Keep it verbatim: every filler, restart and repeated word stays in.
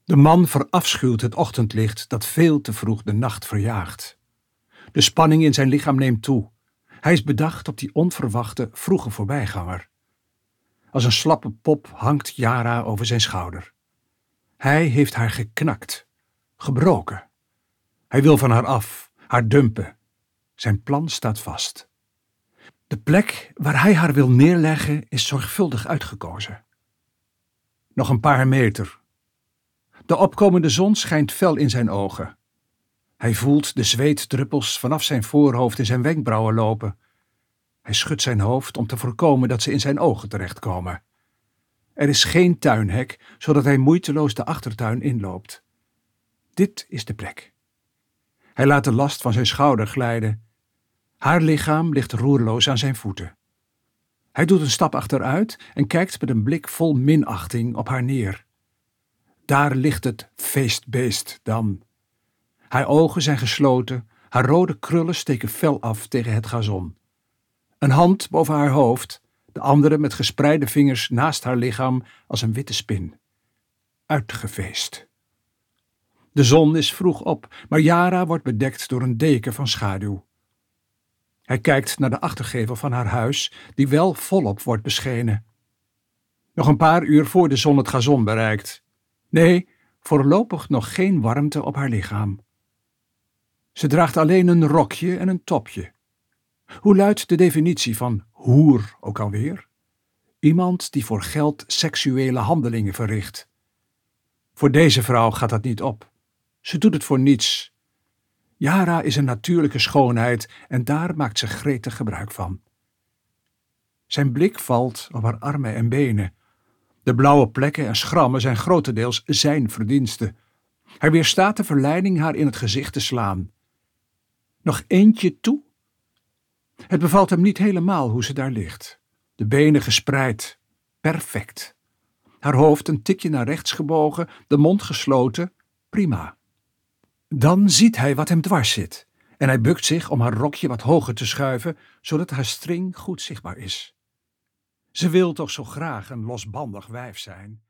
De man verafschuwt het ochtendlicht dat veel te vroeg de nacht verjaagt. De spanning in zijn lichaam neemt toe. Hij is bedacht op die onverwachte, vroege voorbijganger. Als een slappe pop hangt Yara over zijn schouder. Hij heeft haar geknakt, gebroken. Hij wil van haar af, haar dumpen. Zijn plan staat vast. De plek waar hij haar wil neerleggen is zorgvuldig uitgekozen. Nog een paar meter. De opkomende zon schijnt fel in zijn ogen. Hij voelt de zweetdruppels vanaf zijn voorhoofd in zijn wenkbrauwen lopen. Hij schudt zijn hoofd om te voorkomen dat ze in zijn ogen terechtkomen. Er is geen tuinhek, zodat hij moeiteloos de achtertuin inloopt. Dit is de plek. Hij laat de last van zijn schouder glijden. Haar lichaam ligt roerloos aan zijn voeten. Hij doet een stap achteruit en kijkt met een blik vol minachting op haar neer. Daar ligt het feestbeest dan. Haar ogen zijn gesloten, haar rode krullen steken fel af tegen het gazon. Een hand boven haar hoofd, de andere met gespreide vingers naast haar lichaam als een witte spin. Uitgefeest. De zon is vroeg op, maar Yara wordt bedekt door een deken van schaduw. Hij kijkt naar de achtergevel van haar huis, die wel volop wordt beschenen. Nog een paar uur voor de zon het gazon bereikt. Nee, voorlopig nog geen warmte op haar lichaam. Ze draagt alleen een rokje en een topje. Hoe luidt de definitie van hoer ook alweer? Iemand die voor geld seksuele handelingen verricht. Voor deze vrouw gaat dat niet op. Ze doet het voor niets. Yara is een natuurlijke schoonheid en daar maakt ze gretig gebruik van. Zijn blik valt op haar armen en benen. De blauwe plekken en schrammen zijn grotendeels zijn verdienste. Hij weerstaat de verleiding haar in het gezicht te slaan. Nog eentje toe? Het bevalt hem niet helemaal hoe ze daar ligt. De benen gespreid. Perfect. Haar hoofd een tikje naar rechts gebogen, de mond gesloten. Prima. Dan ziet hij wat hem dwars zit en hij bukt zich om haar rokje wat hoger te schuiven, zodat haar string goed zichtbaar is. Ze wil toch zo graag een losbandig wijf zijn.